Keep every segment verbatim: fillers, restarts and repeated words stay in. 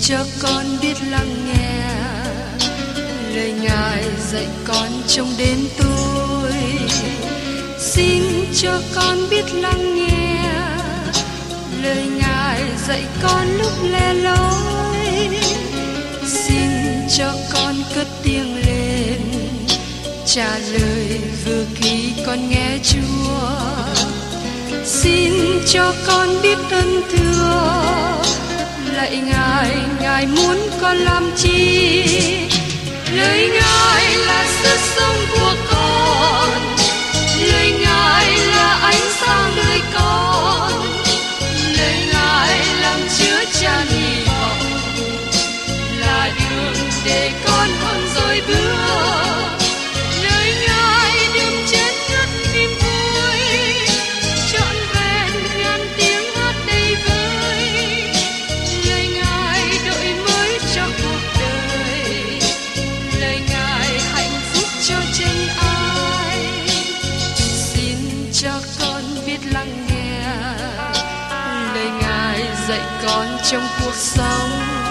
cho con biết lắng nghe lời Ngài dạy con trong đêm tối. Xin cho con biết lắng nghe lời Ngài dạy con lúc lẻ loi. Xin cho con cất tiếng lên trả lời vừa khi con nghe Chúa. Xin cho con biết ơn thưa lạy Ngài, Ngài muốn con làm chi? Lời Ngài là sức sống của con, lời Ngài là ánh sáng đời con, lời Ngài làm chứa chan hy vọng, là đường để con không dối bước. Lời Ngài đừng chết ngất niềm vui, trọn vẹn ngàn tiếng hát đầy vơi. Lời Ngài đổi mới cho cuộc đời, lời Ngài hạnh phúc cho chân ai. Xin cho con biết lắng nghe lời Ngài dạy con trong cuộc sống.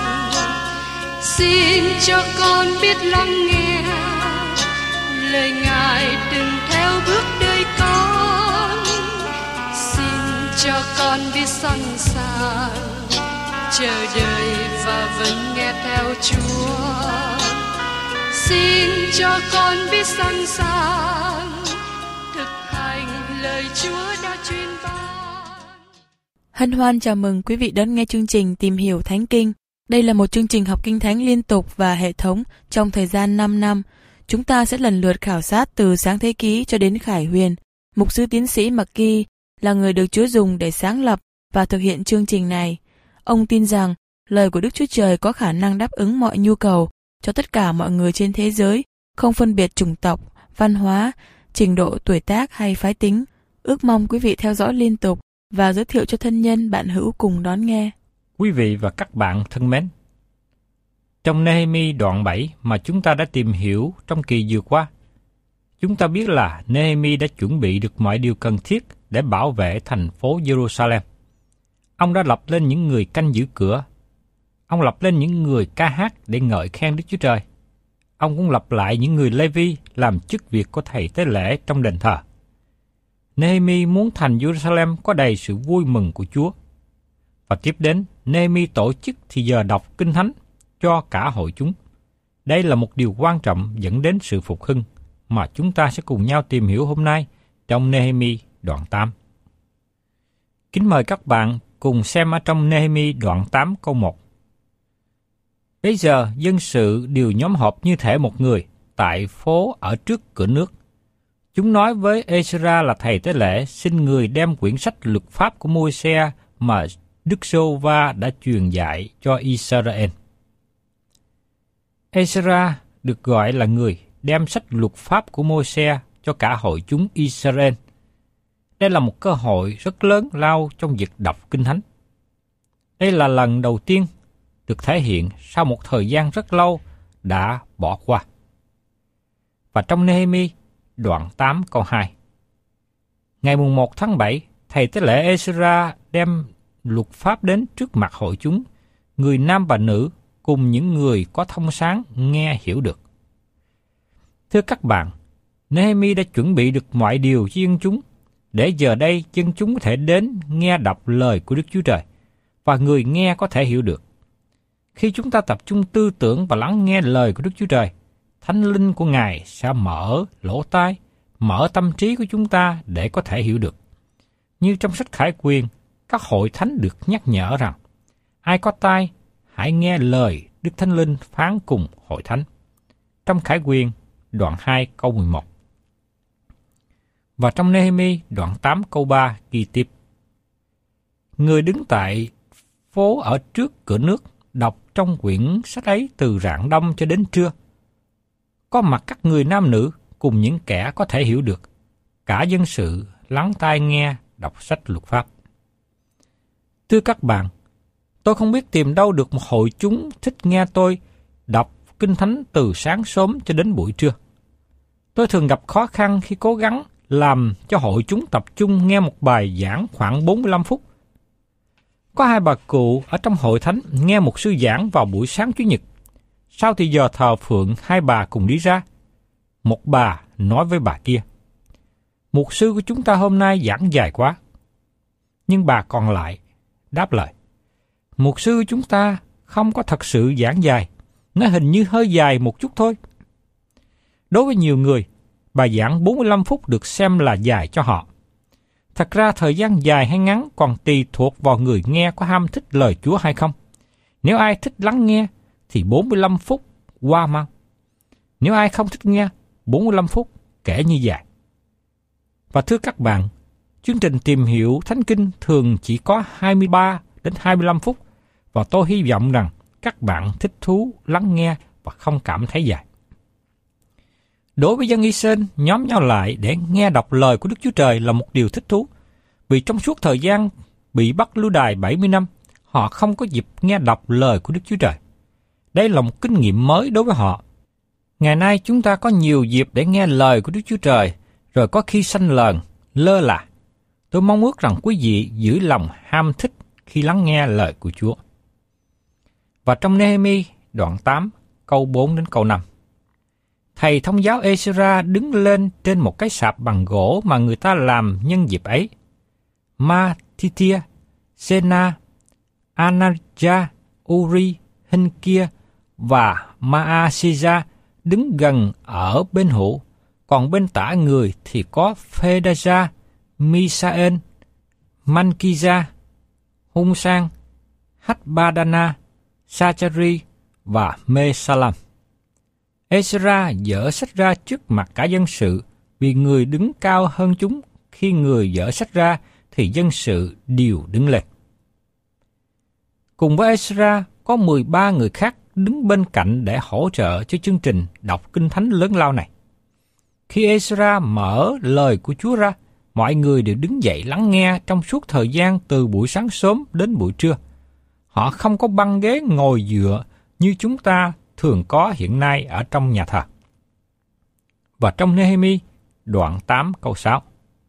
Xin cho con biết lắng nghe lời Ngài đừng theo bước đời con. Xin cho con biết sẵn sàng chờ đợi và vẫn nghe theo Chúa. Xin cho con biết sẵn sàng thực hành lời Chúa đã truyền ban. Hân hoan chào mừng quý vị đón nghe chương trình Tìm hiểu Thánh Kinh. Đây là một chương trình học Kinh Thánh liên tục và hệ thống trong thời gian năm năm. Chúng ta sẽ lần lượt khảo sát từ Sáng Thế Ký cho đến Khải Huyền. Mục sư tiến sĩ McGee là người được Chúa dùng để sáng lập và thực hiện chương trình này. Ông tin rằng lời của Đức Chúa Trời có khả năng đáp ứng mọi nhu cầu cho tất cả mọi người trên thế giới, không phân biệt chủng tộc, văn hóa, trình độ tuổi tác hay phái tính. Ước mong quý vị theo dõi liên tục và giới thiệu cho thân nhân bạn hữu cùng đón nghe. Quý vị và các bạn thân mến, trong Nehemi đoạn bảy mà chúng ta đã tìm hiểu trong kỳ vừa qua, chúng ta biết là Nehemi đã chuẩn bị được mọi điều cần thiết để bảo vệ thành phố Jerusalem. Ông đã lập lên những người canh giữ cửa. Ông lập lên những người ca hát để ngợi khen Đức Chúa Trời. Ông cũng lập lại những người Lê-vi làm chức việc của thầy tế lễ trong đền thờ. Nehemi muốn thành Jerusalem có đầy sự vui mừng của Chúa. Và tiếp đến, Nehemi tổ chức thì giờ đọc Kinh Thánh cho cả hội chúng. Đây là một điều quan trọng dẫn đến sự phục hưng mà chúng ta sẽ cùng nhau tìm hiểu hôm nay trong Nehemi đoạn tám. Kính mời các bạn cùng xem ở trong Nehemi đoạn tám câu một. Bây giờ dân sự đều nhóm họp như thể một người tại phố ở trước cửa nước. Chúng nói với Ezra là thầy tế lễ xin người đem quyển sách luật pháp của Môi-se mà Đức Giê-hô-va đã truyền dạy cho Israel. Ezra được gọi là người đem sách luật pháp của Môi-se cho cả hội chúng Israel. Đây là một cơ hội rất lớn lao trong việc đọc Kinh Thánh. Đây là lần đầu tiên được thể hiện sau một thời gian rất lâu đã bỏ qua. Và trong Nehemi đoạn tám câu hai. Ngày mùng một tháng bảy, thầy tế lễ Ezra đem luật pháp đến trước mặt hội chúng, người nam và nữ cùng những người có thông sáng nghe hiểu được. Thưa các bạn, Nehemi đã chuẩn bị được mọi điều cho dân chúng, để giờ đây dân chúng có thể đến nghe đọc lời của Đức Chúa Trời, và người nghe có thể hiểu được. Khi chúng ta tập trung tư tưởng và lắng nghe lời của Đức Chúa Trời, Thánh Linh của Ngài sẽ mở lỗ tai, mở tâm trí của chúng ta để có thể hiểu được. Như trong sách Khải Quyền, các hội thánh được nhắc nhở rằng, ai có tai, hãy nghe lời Đức Thánh Linh phán cùng hội thánh. Trong Khải Quyền, đoạn hai câu mười một. Và trong Nehemi, đoạn tám câu ba ghi tiếp. Người đứng tại phố ở trước cửa nước, đọc trong quyển sách ấy từ rạng đông cho đến trưa. Có mặt các người nam nữ cùng những kẻ có thể hiểu được. Cả dân sự lắng tai nghe đọc sách luật pháp. Thưa các bạn, tôi không biết tìm đâu được một hội chúng thích nghe tôi đọc Kinh Thánh từ sáng sớm cho đến buổi trưa. Tôi thường gặp khó khăn khi cố gắng làm cho hội chúng tập trung nghe một bài giảng khoảng bốn mươi lăm phút. Có hai bà cụ ở trong hội thánh nghe một sư giảng vào buổi sáng Chủ nhật. Sau thì giờ thờ phượng, hai bà cùng đi ra. Một bà nói với bà kia: "Mục sư của chúng ta hôm nay giảng dài quá." Nhưng bà còn lại đáp lời: "Mục sư của chúng ta không có thật sự giảng dài, nó hình như hơi dài một chút thôi." Đối với nhiều người, bài giảng bốn mươi lăm phút được xem là dài cho họ. Thật ra thời gian dài hay ngắn còn tùy thuộc vào người nghe có ham thích lời Chúa hay không. Nếu ai thích lắng nghe thì bốn mươi lăm phút qua mau. Nếu ai không thích nghe, bốn mươi lăm phút kể như dài. Và thưa các bạn, chương trình tìm hiểu Thánh Kinh thường chỉ có hai mươi ba đến hai mươi lăm phút, và tôi hy vọng rằng các bạn thích thú lắng nghe và không cảm thấy dài. Đối với dân Israel, nhóm nhau lại để nghe đọc lời của Đức Chúa Trời là một điều thích thú, vì trong suốt thời gian bị bắt lưu đày bảy mươi năm, họ không có dịp nghe đọc lời của Đức Chúa Trời. Đây là một kinh nghiệm mới đối với họ. Ngày nay chúng ta có nhiều dịp để nghe lời của Đức Chúa Trời, rồi có khi sanh lờn, lơ là. Tôi mong ước rằng quý vị giữ lòng ham thích khi lắng nghe lời của Chúa. Và trong Nehemi đoạn tám, câu bốn đến câu năm. Thầy thông giáo Ezra đứng lên trên một cái sạp bằng gỗ mà người ta làm nhân dịp ấy. Matithia, Sena, Ananja, Uri, Hinkia và Maaseza đứng gần ở bên hữu, còn bên tả người thì có Phedaja, Misael, Mankiza, Hung-sang, Hachbadana, Sachari và Mesalam. Ezra dở sách ra trước mặt cả dân sự, vì người đứng cao hơn chúng. Khi người dở sách ra thì dân sự đều đứng lên. Cùng với Ezra có mười ba người khác đứng bên cạnh để hỗ trợ cho chương trình đọc kinh thánh lớn lao này. Khi Ezra mở lời của Chúa ra, mọi người đều đứng dậy lắng nghe trong suốt thời gian từ buổi sáng sớm đến buổi trưa. Họ không có băng ghế ngồi dựa như chúng ta thường có hiện nay ở trong nhà thờ. Và trong Nehemi đoạn tám câu sáu.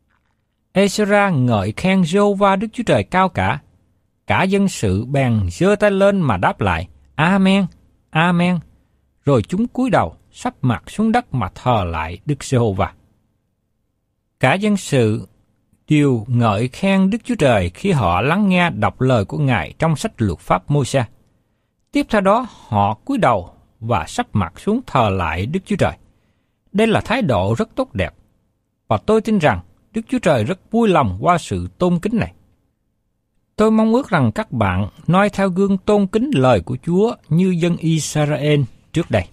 Ezra ngợi khen Giê-hô-va Đức Chúa Trời cao cả. Cả dân sự bèn giơ tay lên mà đáp lại: Amen, Amen. Rồi chúng cúi đầu sắp mặt xuống đất mà thờ lại Đức Giê-hô-va. Cả dân sự đều ngợi khen Đức Chúa Trời khi họ lắng nghe đọc lời của Ngài trong sách luật pháp Môi-se. Tiếp theo đó họ cúi đầu và sắp mặt xuống thờ lại Đức Chúa Trời. Đây là thái độ rất tốt đẹp, và tôi tin rằng Đức Chúa Trời rất vui lòng qua sự tôn kính này. Tôi mong ước rằng các bạn noi theo gương tôn kính lời của Chúa như dân Israel trước đây.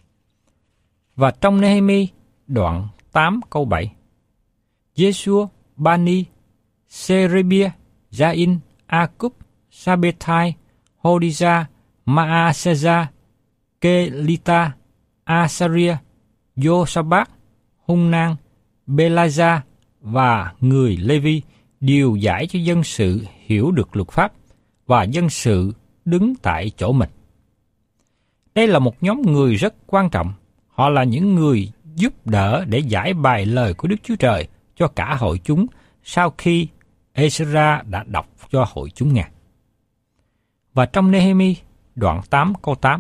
Và trong Nehemi đoạn tám câu bảy, Giê-xua, Bani, Serebia, Jain, Akub, Sabethai, Hodiza, Maaseza, Kelita, Asaria, Josabak, Hunnan, Belaja và người Lê-vi đều giải cho dân sự hiểu được luật pháp, và dân sự đứng tại chỗ mình. Đây là một nhóm người rất quan trọng. Họ là những người giúp đỡ để giải bài lời của Đức Chúa Trời cho cả hội chúng sau khi Ezra đã đọc cho hội chúng nghe. Và trong Nehemi đoạn tám câu tám,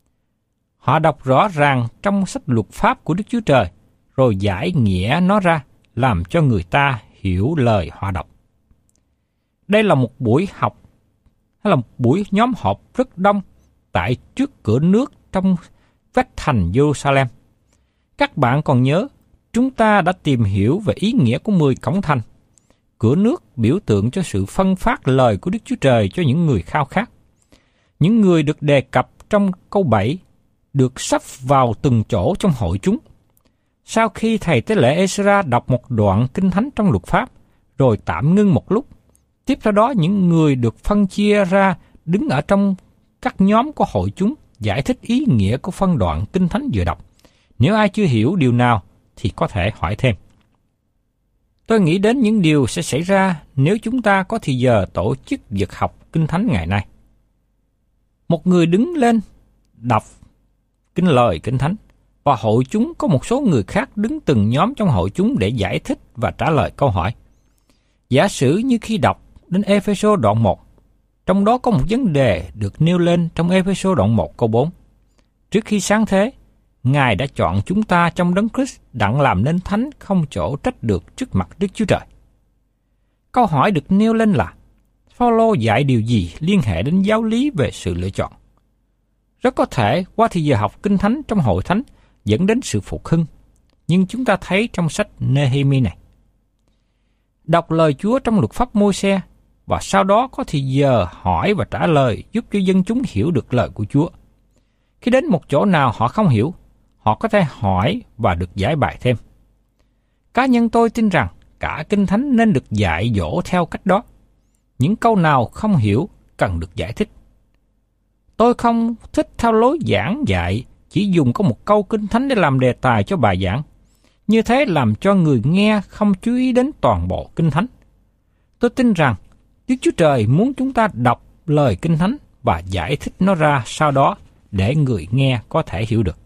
họ đọc rõ ràng trong sách luật pháp của Đức Chúa Trời, rồi giải nghĩa nó ra, làm cho người ta hiểu lời họ đọc. Đây là một buổi học, hay là một buổi nhóm họp rất đông tại trước cửa nước trong vách thành Jerusalem. Các bạn còn nhớ, chúng ta đã tìm hiểu về ý nghĩa của mười cổng thành. Cửa nước biểu tượng cho sự phân phát lời của Đức Chúa Trời cho những người khao khát. Những người được đề cập trong câu bảy được sắp vào từng chỗ trong hội chúng. Sau khi thầy tế lễ Ezra đọc một đoạn kinh thánh trong luật pháp, rồi tạm ngưng một lúc, tiếp theo đó những người được phân chia ra đứng ở trong các nhóm của hội chúng giải thích ý nghĩa của phân đoạn kinh thánh vừa đọc. Nếu ai chưa hiểu điều nào thì có thể hỏi thêm. Tôi nghĩ đến những điều sẽ xảy ra nếu chúng ta có thì giờ tổ chức việc học kinh thánh ngày nay. Một người đứng lên đọc kinh lời kinh thánh, và hội chúng có một số người khác đứng từng nhóm trong hội chúng để giải thích và trả lời câu hỏi. Giả sử như khi đọc đến Ê-phê-sô đoạn một, Trong đó có một vấn đề được nêu lên trong Ê-phê-sô đoạn một câu bốn. Trước khi sáng thế, Ngài đã chọn chúng ta trong Đấng Christ đặng làm nên thánh không chỗ trách được trước mặt Đức Chúa Trời. Câu hỏi được nêu lên là, Phao-lô dạy điều gì liên hệ đến giáo lý về sự lựa chọn? Rất có thể qua thì giờ học Kinh Thánh trong hội thánh dẫn đến sự phục hưng, nhưng chúng ta thấy trong sách Nê-hê-mi này. Đọc lời Chúa trong luật pháp Môi-se và sau đó có thì giờ hỏi và trả lời giúp cho dân chúng hiểu được lời của Chúa. Khi đến một chỗ nào họ không hiểu, họ có thể hỏi và được giải bài thêm. Cá nhân tôi tin rằng cả Kinh Thánh nên được dạy dỗ theo cách đó. Những câu nào không hiểu cần được giải thích. Tôi không thích theo lối giảng dạy chỉ dùng có một câu Kinh Thánh để làm đề tài cho bài giảng. Như thế làm cho người nghe không chú ý đến toàn bộ Kinh Thánh. Tôi tin rằng Đức Chúa Trời muốn chúng ta đọc lời Kinh Thánh và giải thích nó ra sau đó để người nghe có thể hiểu được.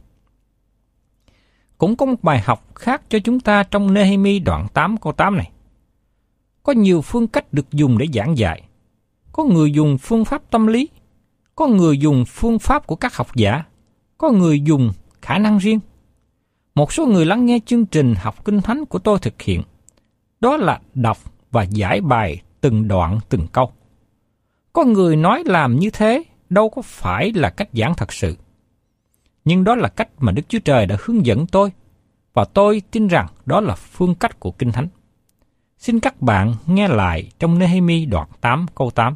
Cũng có một bài học khác cho chúng ta trong Nê-hê-mi đoạn tám câu tám này. Có nhiều phương cách được dùng để giảng dạy. Có người dùng phương pháp tâm lý, có người dùng phương pháp của các học giả, có người dùng khả năng riêng. Một số người lắng nghe chương trình học Kinh Thánh của tôi thực hiện, đó là đọc và giải bài từng đoạn từng câu. Có người nói làm như thế đâu có phải là cách giảng thật sự. Nhưng đó là cách mà Đức Chúa Trời đã hướng dẫn tôi, và tôi tin rằng đó là phương cách của Kinh Thánh. Xin các bạn nghe lại trong Nê-hê-mi đoạn tám câu tám.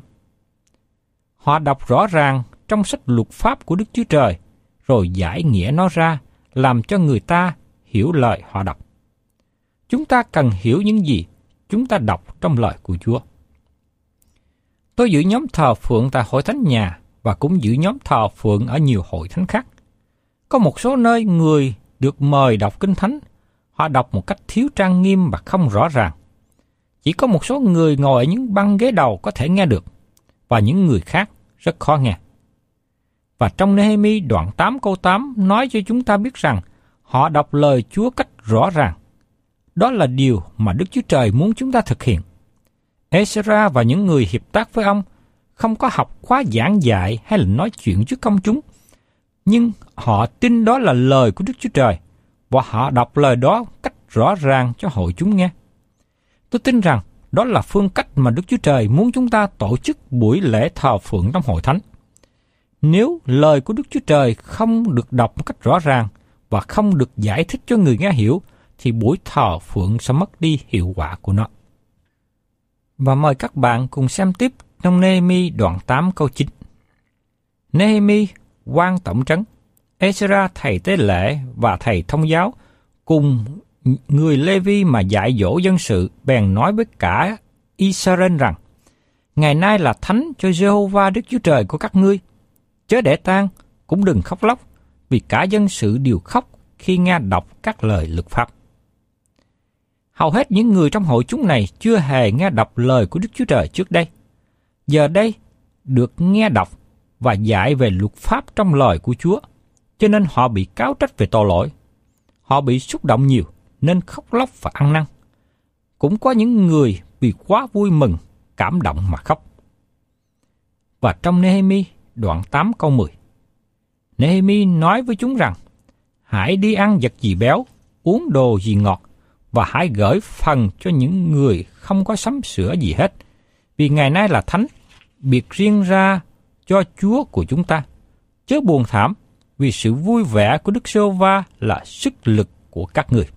Họ đọc rõ ràng trong sách luật pháp của Đức Chúa Trời, rồi giải nghĩa nó ra, làm cho người ta hiểu lời họ đọc. Chúng ta cần hiểu những gì chúng ta đọc trong lời của Chúa. Tôi giữ nhóm thờ phượng tại hội thánh nhà và cũng giữ nhóm thờ phượng ở nhiều hội thánh khác. Có một số nơi người được mời đọc Kinh Thánh, họ đọc một cách thiếu trang nghiêm và không rõ ràng. Chỉ có một số người ngồi ở những băng ghế đầu có thể nghe được, và những người khác rất khó nghe. Và trong Nê-hê-mi đoạn tám câu tám nói cho chúng ta biết rằng họ đọc lời Chúa cách rõ ràng. Đó là điều mà Đức Chúa Trời muốn chúng ta thực hiện. Ê-xê-ra và những người hiệp tác với ông không có học khóa giảng dạy hay là nói chuyện trước công chúng, nhưng họ tin đó là lời của Đức Chúa Trời và họ đọc lời đó cách rõ ràng cho hội chúng nghe. Tôi tin rằng đó là phương cách mà Đức Chúa Trời muốn chúng ta tổ chức buổi lễ thờ phượng trong hội thánh. Nếu lời của Đức Chúa Trời không được đọc một cách rõ ràng và không được giải thích cho người nghe hiểu, thì buổi thờ phượng sẽ mất đi hiệu quả của nó. Và mời các bạn cùng xem tiếp trong Nê-hê-mi đoạn tám câu chín. Nê-hê-mi, quan tổng trấn, Ê-xê-ra thầy tế lễ và thầy thông giáo cùng người Lê-vi mà dạy dỗ dân sự bèn nói với cả I-sa-rên rằng: Ngày nay là thánh cho Giê-hô-va Đức Chúa Trời của các ngươi. Chớ để tang, cũng đừng khóc lóc, vì cả dân sự đều khóc khi nghe đọc các lời luật pháp. Hầu hết những người trong hội chúng này chưa hề nghe đọc lời của Đức Chúa Trời trước đây. Giờ đây, được nghe đọc và dạy về luật pháp trong lời của Chúa, cho nên họ bị cáo trách về tội lỗi. Họ bị xúc động nhiều, nên khóc lóc và ăn năn. Cũng có những người vì quá vui mừng, cảm động mà khóc. Và trong Nê-hê-mi đoạn tám câu mười, Nê-hê-mi nói với chúng rằng: Hãy đi ăn vật gì béo, uống đồ gì ngọt, và hãy gửi phần cho những người không có sắm sửa gì hết, vì ngày nay là thánh, biệt riêng ra cho Chúa của chúng ta. Chớ buồn thảm, vì sự vui vẻ của Đức Giê-hô-va là sức lực của các người.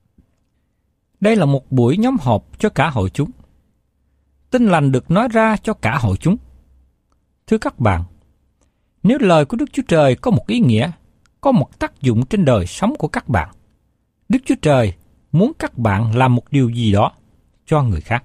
Đây là một buổi nhóm họp cho cả hội chúng. Tin lành được nói ra cho cả hội chúng. Thưa các bạn, nếu lời của Đức Chúa Trời có một ý nghĩa, có một tác dụng trên đời sống của các bạn, Đức Chúa Trời muốn các bạn làm một điều gì đó cho người khác.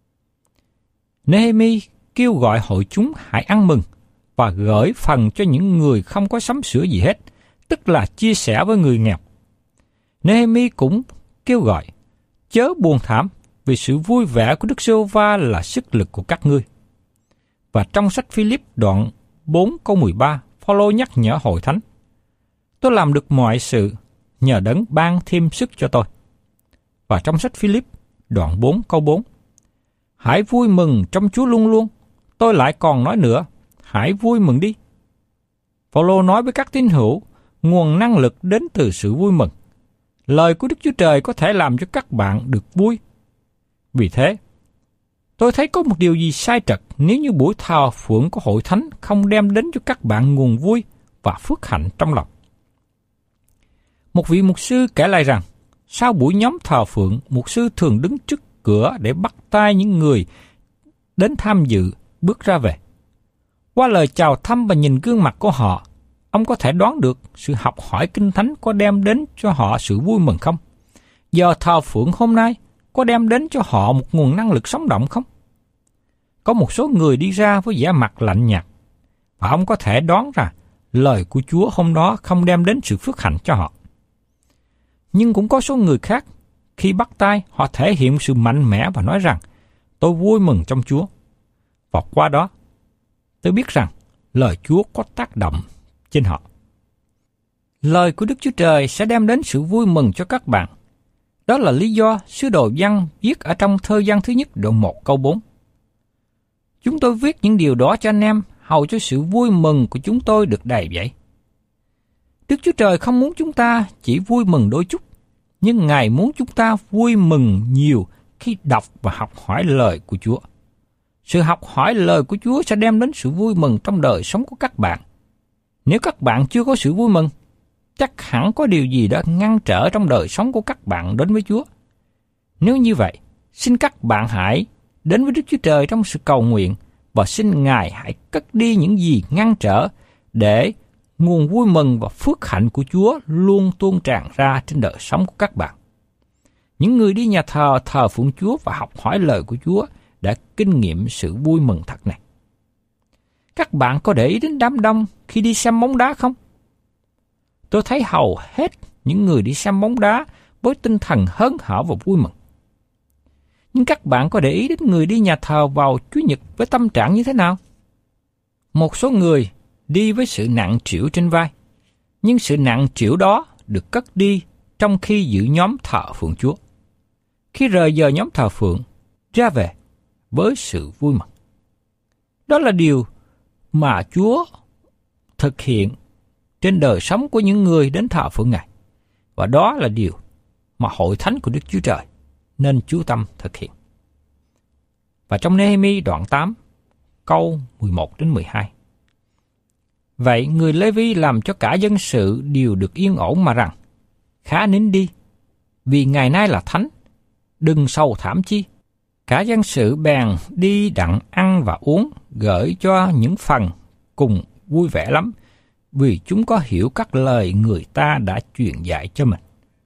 Nê-hê-mi kêu gọi hội chúng hãy ăn mừng và gửi phần cho những người không có sắm sửa gì hết, tức là chia sẻ với người nghèo. Nê-hê-mi cũng kêu gọi: Chớ buồn thảm, vì sự vui vẻ của Đức Giê-hô-va là sức lực của các ngươi. Và trong sách Phi-líp đoạn bốn câu mười ba, Phao-lô nhắc nhở hội thánh: Tôi làm được mọi sự nhờ Đấng ban thêm sức cho tôi. Và trong sách Phi-líp đoạn bốn câu bốn, Hãy vui mừng trong Chúa luôn luôn. tôi lại còn nói nữa, hãy vui mừng đi. Phaolô nói với các tín hữu, nguồn năng lực đến từ sự vui mừng. Lời của Đức Chúa Trời có thể làm cho các bạn được vui. Vì thế, tôi thấy có một điều gì sai trật nếu như buổi thờ phượng của hội thánh không đem đến cho các bạn nguồn vui và phước hạnh trong lòng. Một vị mục sư kể lại rằng, sau buổi nhóm thờ phượng, mục sư thường đứng trước cửa để bắt tay những người đến tham dự bước ra về. Qua lời chào thăm và nhìn gương mặt của họ, ông có thể đoán được sự học hỏi Kinh Thánh có đem đến cho họ sự vui mừng không? Giờ thờ phượng hôm nay có đem đến cho họ một nguồn năng lực sống động không? Có một số người đi ra với vẻ mặt lạnh nhạt, và ông có thể đoán ra lời của Chúa hôm đó không đem đến sự phước hạnh cho họ. Nhưng cũng có số người khác, khi bắt tay, họ thể hiện sự mạnh mẽ và nói rằng, tôi vui mừng trong Chúa. Và qua đó, tôi biết rằng lời Chúa có tác động trên họ. Lời của Đức Chúa Trời sẽ đem đến sự vui mừng cho các bạn. Đó là lý do sứ đồ Giăng viết ở trong thơ Giăng thứ nhất đoạn một câu bốn. Chúng tôi viết những điều đó cho anh em, hầu cho sự vui mừng của chúng tôi được đầy dẫy. Đức Chúa Trời không muốn chúng ta chỉ vui mừng đôi chút, nhưng Ngài muốn chúng ta vui mừng nhiều khi đọc và học hỏi lời của Chúa. Sự học hỏi lời của Chúa sẽ đem đến sự vui mừng trong đời sống của các bạn. Nếu các bạn chưa có sự vui mừng, chắc hẳn có điều gì đó ngăn trở trong đời sống của các bạn đến với Chúa. Nếu như vậy, xin các bạn hãy đến với Đức Chúa Trời trong sự cầu nguyện và xin Ngài hãy cất đi những gì ngăn trở để nguồn vui mừng và phước hạnh của Chúa luôn tuôn tràn ra trên đời sống của các bạn. Những người đi nhà thờ thờ phượng Chúa và học hỏi lời của Chúa đã kinh nghiệm sự vui mừng thật này. Các bạn có để ý đến đám đông khi đi xem bóng đá không? Tôi thấy hầu hết những người đi xem bóng đá với tinh thần hớn hở và vui mừng. Nhưng các bạn có để ý đến người đi nhà thờ vào Chủ nhật với tâm trạng như thế nào? Một số người đi với sự nặng trĩu trên vai, nhưng sự nặng trĩu đó được cất đi trong khi giữ nhóm thờ phượng Chúa. Khi rời giờ nhóm thờ phượng, ra về với sự vui mừng. Đó là điều mà Chúa thực hiện trên đời sống của những người đến thờ phượng Ngài. Và đó là điều mà hội thánh của Đức Chúa Trời nên chú tâm thực hiện. Và trong Nê-hê-mi đoạn tám, câu mười một đến mười hai. Vậy người Lê-vi làm cho cả dân sự đều được yên ổn mà rằng, khá nín đi, vì ngày nay là thánh, đừng sầu thảm chi. Cả dân sự bèn đi đặng ăn và uống, gửi cho những phần cùng vui vẻ lắm, vì chúng có hiểu các lời người ta đã truyền dạy cho mình.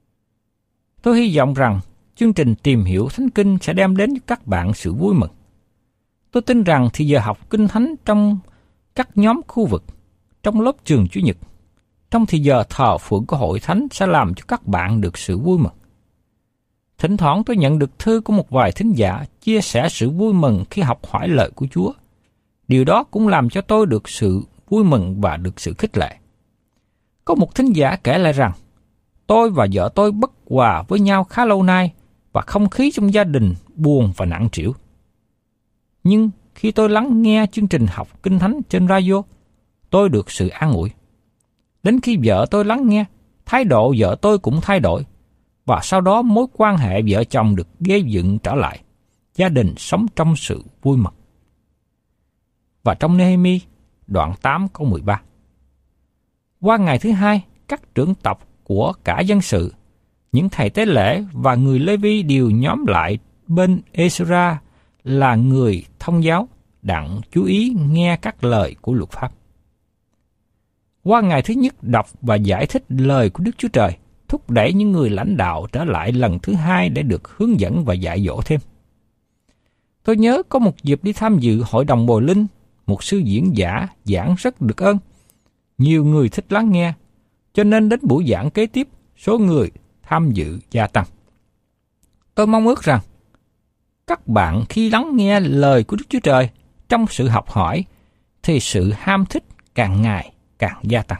Tôi hy vọng rằng chương trình tìm hiểu Thánh Kinh sẽ đem đến cho các bạn sự vui mừng. Tôi tin rằng thì giờ học Kinh Thánh trong các nhóm khu vực, trong lớp trường Chủ nhật, trong thì giờ thờ phượng của hội thánh sẽ làm cho các bạn được sự vui mừng. Thỉnh thoảng tôi nhận được thư của một vài thính giả chia sẻ sự vui mừng khi học hỏi lời của Chúa. Điều đó cũng làm cho tôi được sự vui mừng và được sự khích lệ. Có một thính giả kể lại rằng, tôi và vợ tôi bất hòa với nhau khá lâu nay và không khí trong gia đình buồn và nặng trĩu. Nhưng khi tôi lắng nghe chương trình học Kinh Thánh trên radio, tôi được sự an ủi. Đến khi vợ tôi lắng nghe, thái độ vợ tôi cũng thay đổi, và sau đó mối quan hệ vợ chồng được gây dựng trở lại, gia đình sống trong sự vui mừng. Và trong Nê-hê-mi đoạn tám câu mười ba. Qua ngày thứ hai, các trưởng tộc của cả dân sự, những thầy tế lễ và người Lê-vi đều nhóm lại bên Ê-sơ-ra là người thông giáo, đặng chú ý nghe các lời của luật pháp. Qua ngày thứ nhất đọc và giải thích lời của Đức Chúa Trời, thúc đẩy những người lãnh đạo trở lại lần thứ hai để được hướng dẫn và dạy dỗ thêm. Tôi nhớ có một dịp đi tham dự hội đồng Bồi Linh, một sư diễn giả giảng rất được ơn. Nhiều người thích lắng nghe, cho nên đến buổi giảng kế tiếp, số người tham dự gia tăng. Tôi mong ước rằng, các bạn khi lắng nghe lời của Đức Chúa Trời trong sự học hỏi, thì sự ham thích càng ngày càng gia tăng.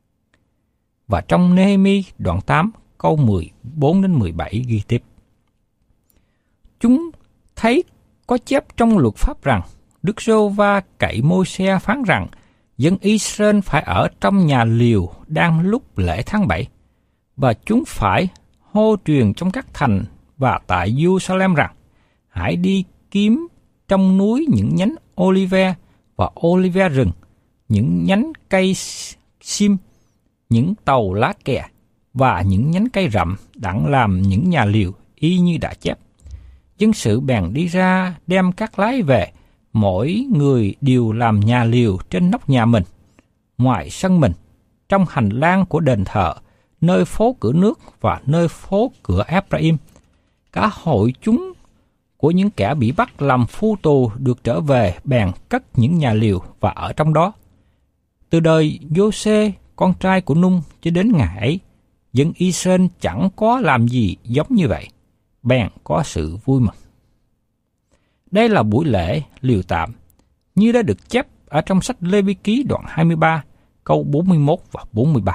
Và trong Nê-hê-mi đoạn tám, câu mười bốn đến mười bảy ghi tiếp. Chúng thấy có chép trong luật pháp rằng, Đức Giê-hô-va cậy Môi-se phán rằng dân Israel phải ở trong nhà liều đang lúc lễ tháng bảy, và chúng phải hô truyền trong các thành và tại Giê-ru-sa-lem rằng: hãy đi kiếm trong núi những nhánh olive và olive rừng, những nhánh cây sim, những tàu lá kè và những nhánh cây rậm, đặng làm những nhà liều y như đã chép. Dân sự bèn đi ra đem các lái về, mỗi người đều làm nhà liều trên nóc nhà mình, ngoài sân mình, trong hành lang của đền thờ, nơi phố cửa nước và nơi phố cửa Ephraim. Cả hội chúng của những kẻ bị bắt làm phu tù được trở về, bèn cất những nhà liều và ở trong đó. Từ đời Giô-xê, con trai của Nung, cho đến ngày ấy, dân Israel chẳng có làm gì giống như vậy, bèn có sự vui mừng. Đây là buổi lễ liều tạm, như đã được chép ở trong sách Lê-vi-ký đoạn hai mươi ba, câu bốn mươi mốt và bốn mươi ba.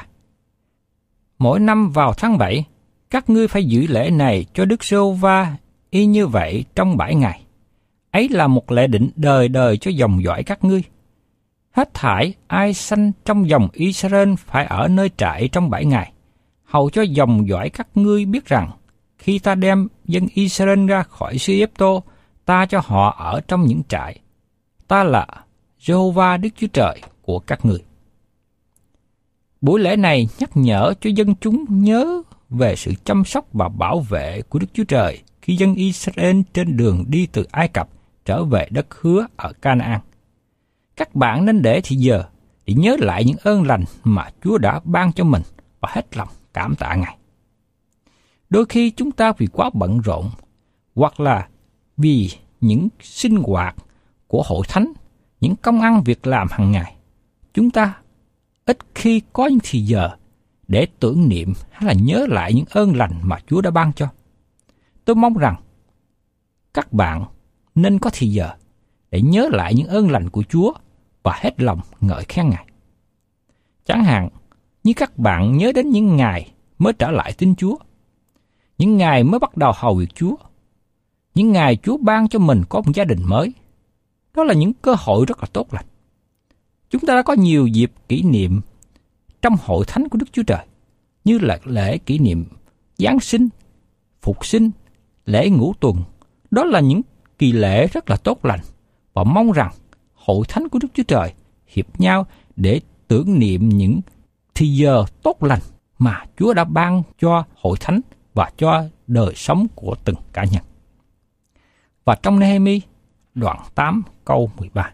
Mỗi năm vào tháng bảy, các ngươi phải giữ lễ này cho Đức Giê-hô-va y như vậy trong bảy ngày. Ấy là một lễ định đời đời cho dòng dõi các ngươi. Hết thảy ai sanh trong dòng Israel phải ở nơi trại trong bảy ngày, hầu cho dòng dõi các ngươi biết rằng, khi ta đem dân Israel ra khỏi xứ Ê-ptô, ta cho họ ở trong những trại. Ta là Giê-hô-va Đức Chúa Trời của các ngươi. Buổi lễ này nhắc nhở cho dân chúng nhớ về sự chăm sóc và bảo vệ của Đức Chúa Trời khi dân Israel trên đường đi từ Ai Cập trở về đất hứa ở Ca-na-an. Các bạn nên để thì giờ để nhớ lại những ơn lành mà Chúa đã ban cho mình và hết lòng cảm tạ Ngài. Đôi khi chúng ta vì quá bận rộn, hoặc là vì những sinh hoạt của hội thánh, những công ăn việc làm hàng ngày, chúng ta ít khi có những thì giờ để tưởng niệm hay là nhớ lại những ơn lành mà Chúa đã ban cho. Tôi mong rằng các bạn nên có thì giờ để nhớ lại những ơn lành của Chúa và hết lòng ngợi khen Ngài. Chẳng hạn như các bạn nhớ đến những ngày mới trở lại tin Chúa, những ngày mới bắt đầu hầu việc Chúa, những ngày Chúa ban cho mình có một gia đình mới. Đó là những cơ hội rất là tốt lành. Chúng ta đã có nhiều dịp kỷ niệm trong hội thánh của Đức Chúa Trời, như là lễ kỷ niệm Giáng sinh, Phục sinh, lễ ngũ tuần. Đó là những kỳ lễ rất là tốt lành, và mong rằng hội thánh của Đức Chúa Trời hiệp nhau để tưởng niệm những thì giờ tốt lành mà Chúa đã ban cho hội thánh và cho đời sống của từng cá nhân. Và trong Nê-hê-mi đoạn tám câu mười ba.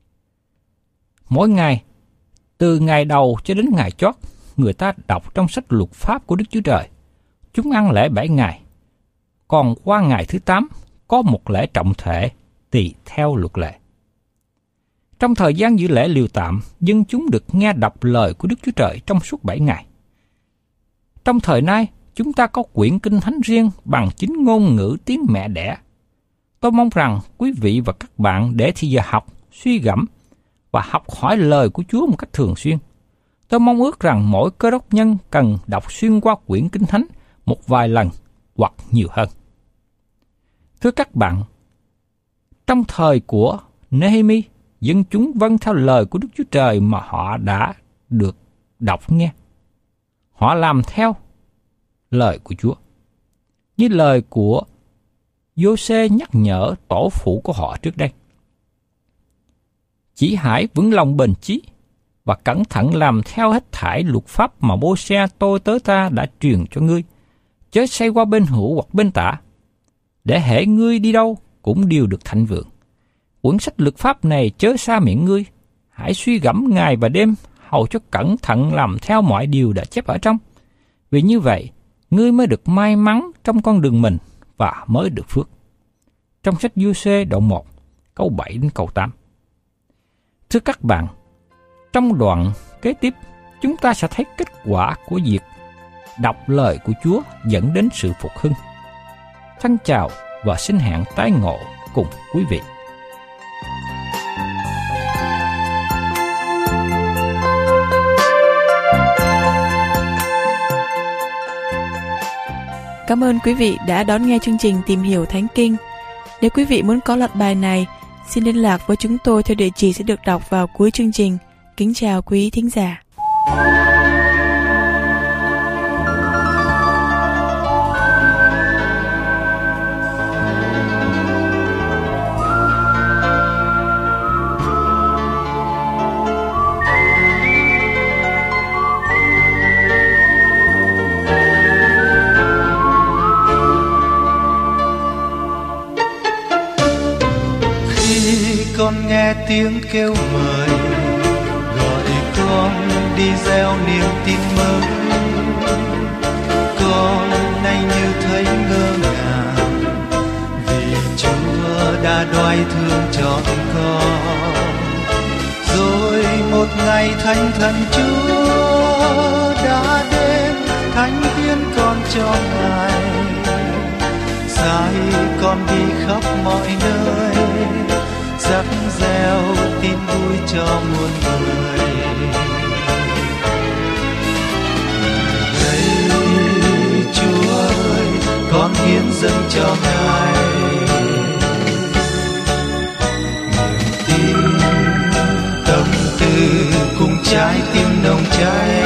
Mỗi ngày, từ ngày đầu cho đến ngày chót, người ta đọc trong sách luật pháp của Đức Chúa Trời. Chúng ăn lễ bảy ngày, còn qua ngày thứ tám có một lễ trọng thể tùy theo luật lệ. Trong thời gian giữ lễ liều tạm, dân chúng được nghe đọc lời của Đức Chúa Trời trong suốt bảy ngày. Trong thời nay, chúng ta có quyển kinh thánh riêng bằng chính ngôn ngữ tiếng mẹ đẻ. Tôi mong rằng quý vị và các bạn để thì giờ học, suy gẫm và học hỏi lời của Chúa một cách thường xuyên. Tôi mong ước rằng mỗi cơ đốc nhân cần đọc xuyên qua quyển kinh thánh một vài lần hoặc nhiều hơn. Thưa các bạn, trong thời của Nê-hê-mi, dân chúng vâng theo lời của Đức Chúa Trời mà họ đã được đọc nghe. Họ làm theo lời của Chúa, như lời của Giô-xê nhắc nhở tổ phụ của họ trước đây. Chỉ hãy vững lòng bền chí và cẩn thận làm theo hết thảy luật pháp mà Môi-se tôi tớ ta đã truyền cho ngươi, chớ xoay qua bên hữu hoặc bên tả, để hễ ngươi đi đâu cũng đều được thịnh vượng. Quyển sách luật pháp này chớ xa miệng ngươi, hãy suy gẫm ngày và đêm, hầu cho cẩn thận làm theo mọi điều đã chép ở trong. Vì như vậy, ngươi mới được may mắn trong con đường mình và mới được phước. Trong sách Giô-xê đoạn một, câu bảy đến câu tám. Thưa các bạn, trong đoạn kế tiếp, chúng ta sẽ thấy kết quả của việc đọc lời của Chúa dẫn đến sự phục hưng. Thân chào và xin hẹn tái ngộ cùng quý vị. Cảm ơn quý vị đã đón nghe chương trình Tìm hiểu Thánh Kinh. Nếu quý vị muốn có loạt bài này, xin liên lạc với chúng tôi theo địa chỉ sẽ được đọc vào cuối chương trình. Kính chào quý thính giả. Con nghe tiếng kêu mời, gọi con đi gieo niềm tin mới. Con nay như thấy ngơ ngàng, vì Chúa đã đoái thương trọn con. Rồi một ngày thánh thần Chúa đã đến, thánh hiến con cho Ngài. Sai con đi khắp mọi nơi, rắc reo tin vui cho muôn người. Đây Chúa ơi, con hiến dâng cho Ngài niềm tin, tâm tư cùng trái tim nồng cháy.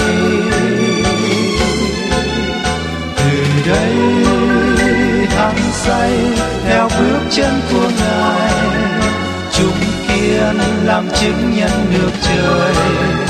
Từ đây hăng say theo bước chân của Ngài, chúng kiên làm chứng nhân nước trời.